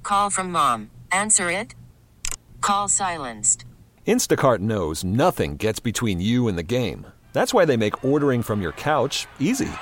call from mom. Answer it. Call silenced. Instacart knows nothing gets between you and the game. That's why they make ordering from your couch easy.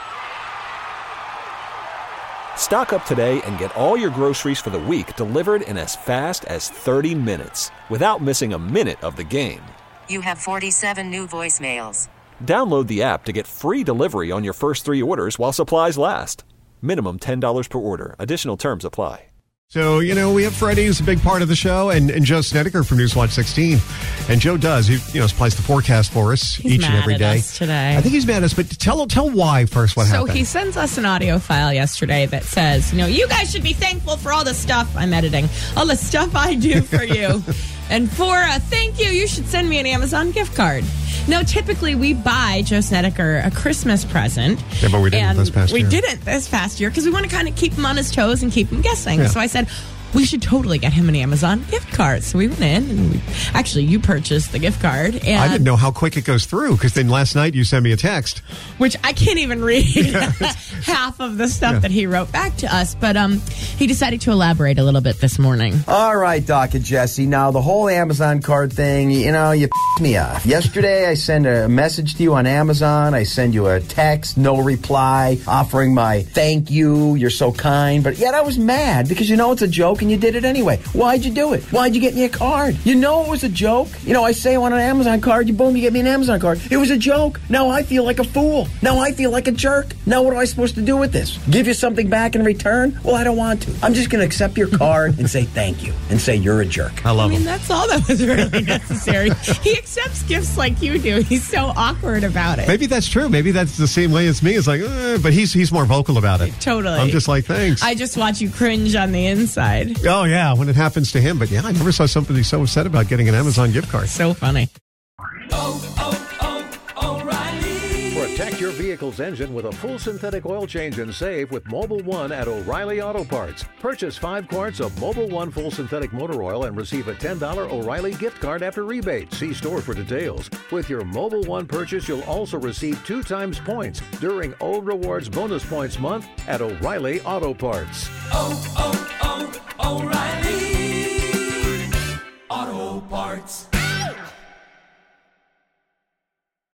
Stock up today and get all your groceries for the week delivered in as fast as 30 minutes without missing a minute of the game. You have 47 new voicemails. Download the app to get free delivery on your first 3 orders while supplies last. Minimum $10 per order. Additional terms apply. So, we have Freddie, who's a big part of the show, and Joe Snedeker from Newswatch 16. And Joe does. He, supplies the forecast for us each and every day. Us today. I think he's mad at us, but tell why first what happened. So he sends us an audio file yesterday that says, you guys should be thankful for all the stuff I'm editing, all the stuff I do for you. And for a thank you should send me an Amazon gift card. Now, typically we buy Joe Snedeker a Christmas present. Yeah, but we didn't this past year. We didn't this past year because we want to kind of keep him on his toes and keep him guessing. Yeah. So I said, we should totally get him an Amazon gift card. So we went in and you purchased the gift card. And I didn't know how quick it goes through because then last night you sent me a text. Which I can't even read half of the stuff that he wrote back to us. But he decided to elaborate a little bit this morning. All right, Doc and Jesse. Now, the whole Amazon card thing, you pissed me off. Yesterday, I sent a message to you on Amazon. I send you a text, no reply, offering my thank you. You're so kind. But yet I was mad because it's a joke. And you did it anyway. Why'd you do it? Why'd you get me a card? It was a joke. I say I want an Amazon card. You get me an Amazon card. It was a joke. Now I feel like a fool. Now I feel like a jerk. Now what am I supposed to do with this? Give you something back in return? Well, I don't want to. I'm just going to accept your card and say thank you and say you're a jerk. I love him. That's all that was really necessary. He accepts gifts like you do. He's so awkward about it. Maybe that's true. Maybe that's the same way as me. It's like, but he's more vocal about it. Totally. I'm just like, thanks. I just watch you cringe on the inside. Oh, yeah, when it happens to him. But yeah, I never saw somebody so upset about getting an Amazon gift card. So funny. O'Reilly. Protect your vehicle's engine with a full synthetic oil change and save with Mobil 1 at O'Reilly Auto Parts. Purchase 5 quarts of Mobil 1 full synthetic motor oil and receive a $10 O'Reilly gift card after rebate. See store for details. With your Mobil 1 purchase, you'll also receive 2 times points during O Rewards Bonus Points Month at O'Reilly Auto Parts. O'Reilly Auto Parts.